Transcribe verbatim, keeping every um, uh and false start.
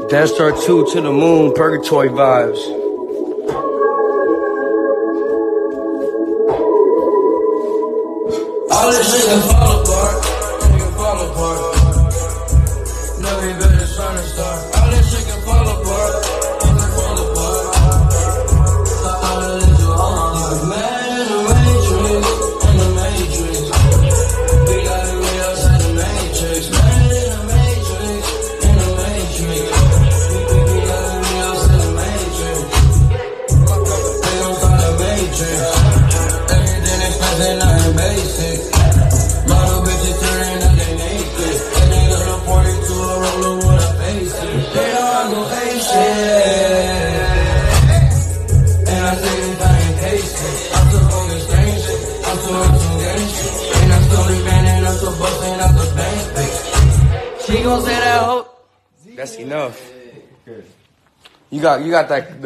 Death Star two to the moon, purgatory vibes. All this shit can fall apart, it can fall apart. Never better trying to start. All this shit can fall apart, it can fall apart. All of this you on, man in the matrix, in the matrix. We gotta be outside the matrix, man in the matrix, in the matrix. We, we gotta be outside the matrix. They gon' start the matrix. Everything expensive, nothing basic. Model bitches turning up they naked. And they got a forty-two a roller with a face it. They know I go ape shit. And I say this I ain't tasted. I'm so fucking strange. I'm so up some gang shit. And I'm slowly banning, I'm so busting out the bank bitch. She gon' say that hoe. That's enough. You got, you got that.